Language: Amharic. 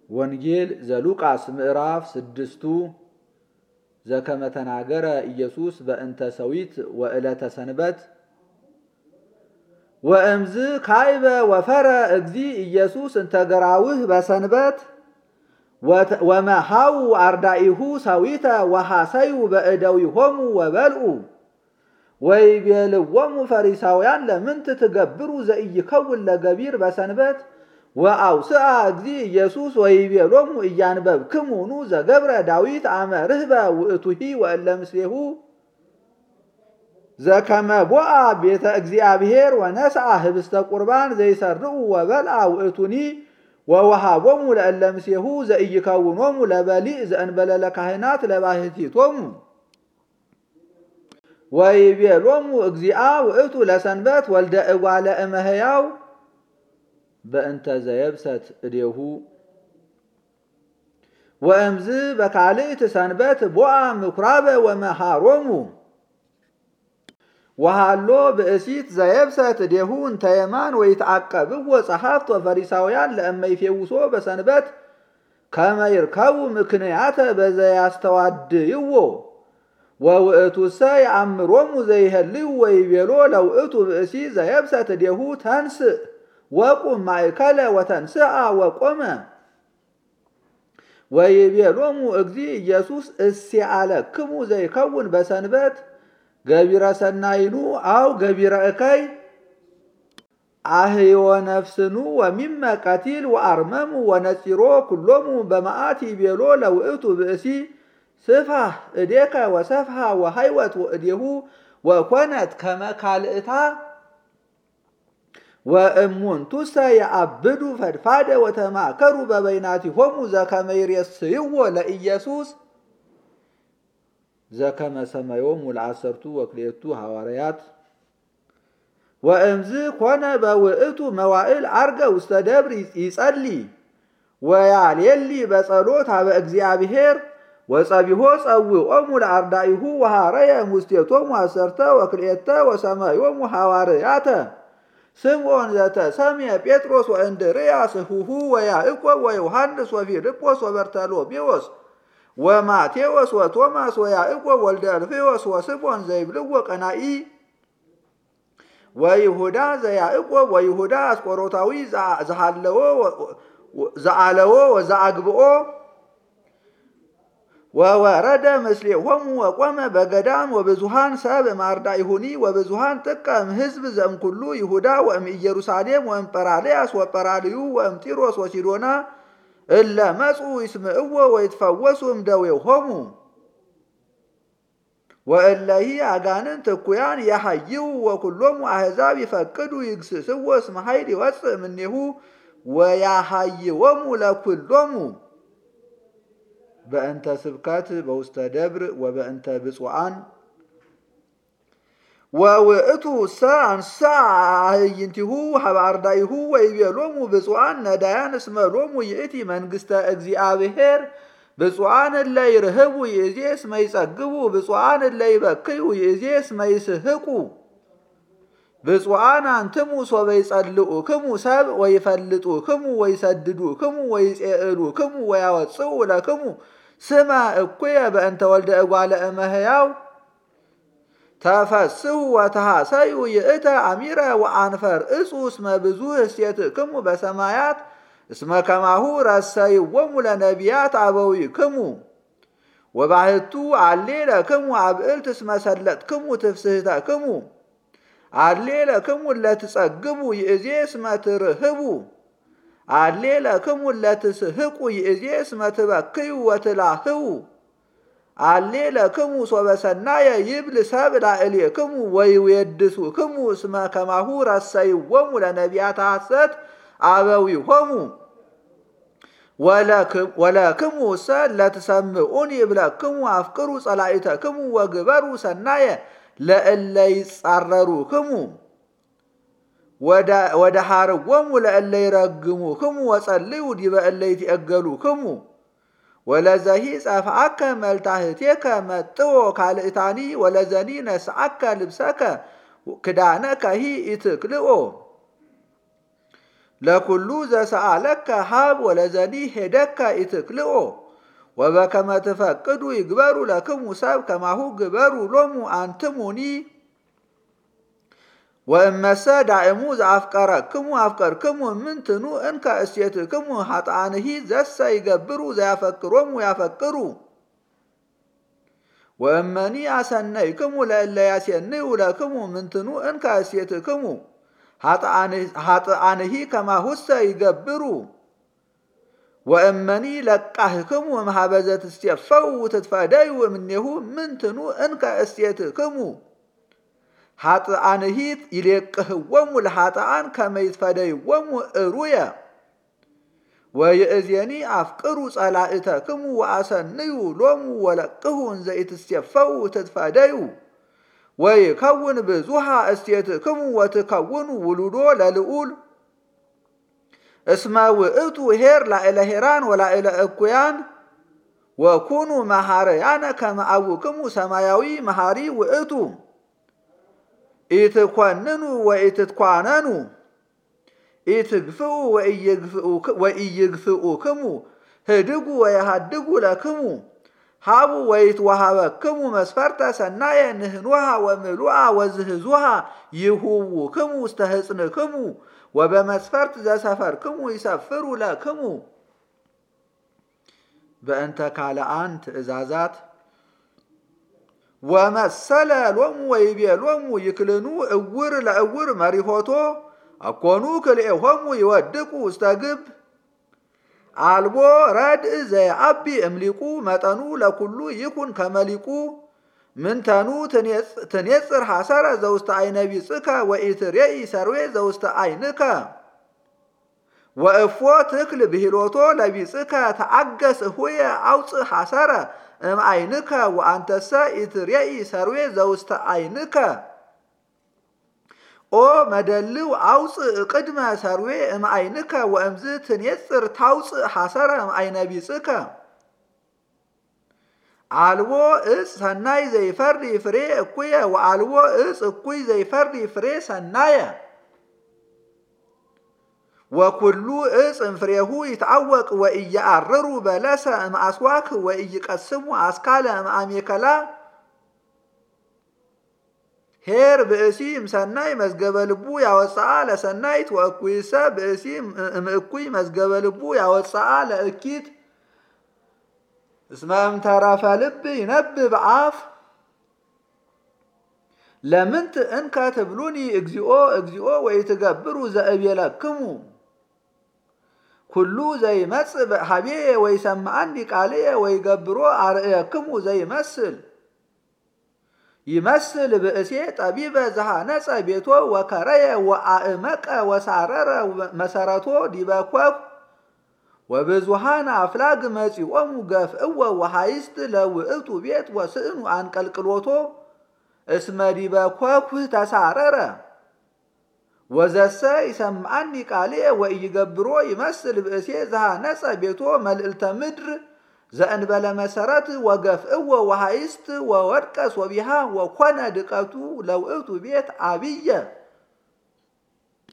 ወንጌል ዘሉቃስ ምዕራፍ 6 ዘከመ ተናገረ ኢየሱስ በእንተ ሰዊት ወዕለተ ሰንበት ወእምዝ ካይበ ወፈረ እግዚ ኢየሱስ እንተ ገራውህ በሰንበት ወመሃው አርዳኢሁ ሰዊተ ወሐሰዩ በእደዊሆሙ ወበልዑ ወይቤልዎሙ ፈሪሳውያን ለምንት ትገብሩ ዘኢይከውን ለገቢር በሰንበት ወአውስአ እግዚ ኢየሱስ ወይቤሎሙ እያንበብክሙኑ ዘገብረ ዳዊት አመ ርህበ ውእቱሂ ወእለ ምስሌሁ ዘከመ ቦአ ቤተ እግዚአብሔር ወነስአ ህብስተ ቁርባን ዘይሰርዑ ወበልዐ ውእቱኒ ወወሃቦሙ ለእለ ምስሌሁ ዘኢይከውኖሙ ለበሊዕ ዘእንበለ ለካህናት ለባሕቲቶሙ ወይቤሎሙ እግዚአ ውእቱ ለሰንበት ወልደ እጓለ እመሕያው በእንተ ዘየብሰት እዴሁ ወእምዝ በካልእት ሰንበት ቦአ ምኵራበ ወመሃሮሙ ወሃሎ ብእሲት ዘየብሰት እዴሁ እንተ የማን ወይትዓቀብዎ ጸሐፍት ወፈሪሳውያን ለእመ ይፌውሶ በሰንበት ከመ ይርከቡ ምክንያተ በዘያስተዋድይዎ ወውእቱሰ የአምሮሙ ዘይህልዩ ወይቤሎ ለውእቱ ብእሲ ዘየብሰት እዴሁ ተንስእ ወቁም ማእከለ ወተንስአ ወቆመ ወይቤሎሙ እግዚ ኢየሱስ እስአለክሙ ዘይከውን በሰንበት ገቢረ ሰናይኑ አው ገቢረ እከይ አህዮ ነፍስኑ ወሚመ ቀቲል ወአርመሙ ወነጺሮ ኩሎሙ በመዓት ይቤሎ ለውእቱ ብእሲ ስፋህ እዴከ ወሰፍሃ ወሃይወት ወእዴሁ ወኮነት ከመ ካልእታ ወእሙንቱሰ የአብዱ ፈድፋደ ወተማከሩ በበይናቲሆሙ ዘከመ ይሬስይዎ ለኢየሱስ ዘከመ ሰመዮሙ ለዓሰርቱ ወክልኤቱ ሐዋርያት ወእምዝ ኮነ በውእቱ መዋዕል ዐርገ ውስተ ደብር ይጸሊ ወያሌሊ በጸሎት ኀበ እግዚአብሔር ወጸቢሖ ጸውዖሙ ለአርዳኢሁ ወሐረየ ሙስቴቶሙ ዓሰርተ ወክልኤተ ወሰመዮሙ ሐዋርያተ ስምዖን ዘተሰምየ ጴጥሮስ ወእንድርያስ እሑሁ ወያዕቆብ ወዮሐንስ ወፊልጶስ ወበርተሎሜዎስ ወማቴዎስ ወቶማስ ወያዕቆብ ወልደ አልፌዎስ ወስምዖን ዘይብልዎ ቀናኢ ወይሁዳ ዘያዕቆብ ወይሁዳ አስቆሮታዊ ዘአለዎ ወዘአግብኦ ወወረደ ምስሌሆሙ ወቆመ በገዳም ወብዙሃን ሰብ እምአርዳኢሁኒ ወብዙሃን ጥቀ እምሕዝብ ዘእምኩሉ ይሁዳ ወእምኢየሩሳሌም ወእምጰራልያስ ወጰራልዩ ወእምጢሮስ ወሲዶና እለ መጽኡ ይስምዕዎ ወይትፈወሱ እምደዌሆሙ ወእለሂ አጋንንት እኩያን የሐይው ወኩሎሙ አሕዛብ ይፈቅዱ ይግስጽዎ እስመ ኃይል ይወፅእ እምኔሁ ወያሐይዎሙ ለኩሎሙ በእንተ ስብከት በውስተ ደብር ወበእንተ ብፁዓን ወውእቱ ሰ አንሳ አህይንቲሁ ኀበ አርዳኢሁ ወይቤሎሙ ብፁዓን ነዳያን እስመ ሎሙ ይእቲ መንግሥተ እግዚአብሔር ብፁዓን እለ ይርህቡ ይእዜ እስመ ይጸግቡ ብፁዓን እለ ይበክዩ ይእዜ እስመ ይስሕቁ ብፁዓን አንትሙ ሶበ ይጸልኡክሙ ሰብእ ወይፈልጡክሙ ወይሰድዱክሙ ወይጼእሉክሙ ወያወጽኡ ለክሙ ስመ እኩየ በእንተ ወልደ እጓለ እመሕያው ተፈስሑ ወተሐሰዩ ይእተ አሚረ ወአንፈር እጹ እስመ ብዙኅ እሴትክሙ በሰማያት እስመ ከማሁ ረሰይዎሙ ለነቢያት አበዊክሙ ወባሕቱ አሌ ለክሙ አብዕልት እስመ ሰለጥክሙ ትፍስሕተክሙ አሌ ለክሙ ለትጸግቡ ይእዜ እስመ ትርህቡ አሌ ለክሙ ለትስሕቁ ይእዜ እስመ ትበክዩ ወትላህው አሌ ለክሙ ሶበ ሰናየ ይብል ሰብእ ላዕሌክሙ ወይዌድሱክሙ እስመ ከማሁ ረሰይዎሙ ለነቢያት ሐሰት አበዊሆሙ ወለክሙ ሰ ለትሰምዑኒ ይብለክሙ አፍቅሩ ጸላኢተክሙ ወግበሩ ሰናየ ለእለ ይጻረሩክሙ ወደሃርዎሙ ለእለ ይረግሙክሙ ወጸልዩ ዲበ እለ ይትዔገሉክሙ ወለዘሂ ጸፍዐከ መልታህቴከ መጥዎ ካልእታኒ ወለዘኒ ነስዐከ ልብሰከ ክዳነከሂ ኢትክልኦ ለኩሉ ዘሰአለከ ሀብ ወለዘኒ ሄደከ ኢትክልኦ ወበከመ ትፈቅዱ ይግበሩ ለክሙ ሰብ ከማሁ ግበሩ ሎሙ አንትሙኒ ወእመሰ ዳእሙ ዘአፍቀረክሙ አፍቀርክሙ ምንትኑ እንከ እሴትክሙ ኃጥአንሂ ዘሰ ይገብሩ ዘያፈቅሮሙ ያፈቅሩ ወእመኒ አሰነይክሙ ለእለ ያሴንዩ ለክሙ ምንትኑ እንከ እሴትክሙ ኃጥአንሂ ከማሁሰ ይገብሩ ወእመኒ ለቃህክሙ እምኀበ ዘትሴፈው ትትፈደዩ እምኔሁ ምንትኑ እንከ እሴትክሙ ኃጥአንሂ ይሌቅህዎሙ ለኃጥአን ከመ ይትፈደይዎሙ እሩየ ወይእዜኒ አፍቅሩ ጸላእተክሙ ወአሰንዩ ሎሙ ወለቅሁ እንዘ ኢትሴፈው ትትፈደዩ ወይከውን ብዙሃ እሴትክሙ ወትከውኑ ውሉዶ ለልዑል እስመ ውእቱ ኄር ላዕለ ኄራን ወላዕለ እኩያን ወኩኑ መሐረያነ ከመ አቡክሙ ሰማያዊ መሐሪ ውእቱ ኢትኮንኑ ወኢትትኳነኑ ኢትግፍኡ ወኢይግፍኡክሙ ህድጉ ወየሃድጉ ለክሙ ሃቡ ወይትወሃበክሙ መስፈርተ ሰናየ ንህኑሃ ወምሉአ ወዝህዙሃ ይሁውክሙ ውስተ ህጽንክሙ ወበመስፈርት ዘሰፈርክሙ ይሰፍሩ ለክሙ። በእንተ ካልአን ትእዛዛት ወመሰለ ሎሙ ወይቤሎሙ ይክልኑ እውር ለእውር መሪሆቶ አኮኑ ክልኤሆሙ ይወድቁ ውስተ ግብ አልቦ ረድእ ዘየአቢ እምሊቁ መጠኑ ለኩሉ ይኩን ከመሊቁ ምንተኑ ትኔጽር ሐሰረ ዘውስተ አይነ ቢጽከ ወኢትሬኢ ሰርዌ ዘውስተ አይንከ ወእፎ ትክል ብሂሎቶ ለቢጽከ ተአገስ እሁየ አውፅእ ሐሰረ እምአይንከ ወአንተሰ ኢትሬኢ ሰርዌ ዘውስተ አይንከ ኦ መደልው አውፅእ ቅድመ ሰርዌ እምአይንከ ወእምዝ ትኔጽር ታውፅእ ሐሰረ እምአይነ ቢጽከ አልቦ እፅ ሰናይ ዘይፈሪ ፍሬ እኩየ ወአልቦ እፅ እኩይ ዘይፈሪ ፍሬ ሰናየ ወኩሉ እፅ እምፍሬሁ ይትዐወቅ ወኢየዐርሩ በለሰ እምአስዋክ ወኢይቀስሙ አስካለ እምአሜከላ ኄር ብእሲ እምሰናይ መዝገበ ልቡ ያወፅአ ለሰናይት ወእኩይሰ ብእሲ እምእኩይ መዝገበ ልቡ ያወፅአ ለእኪት እስመ እምተረፈ ልብ ይነብብ አፍ ለምንት እንከ ትብሉኒ እግዚኦ እግዚኦ ወይትገብሩ ዘእቤለክሙ ኩሉ ዘይመጽእ ኀቤየ ወይሰምዐኒ ቃልየ ወይገብሮ አርእየክሙ ዘይመስል ይመስል ብእሴ ጠቢበ ዘሃነጸ ቤቶ ወከረየ ወአእመቀ ወሳረረ መሰረቶ ዲበ ኮኩ ወብዙሃን አፍላግ መጺኦሙ ገፍእወ ወሃይስት ለውእቱ ቤት ወስእኑ አንቀልቅሎቶ እስመ ዲበ ኮኩ ተሳረረ ወዘሰ ይሰምዐኒ ቃልየ ወኢይገብሮ ይመስል ብእሴ ዘሃነጸ ቤቶ መልዕልተ ምድር ዘእንበለ መሰረት ወገፍእወ ወሃይስት ወወድቀ ሶቢሃ ወኮነ ድቀቱ ለውእቱ ቤት አብየ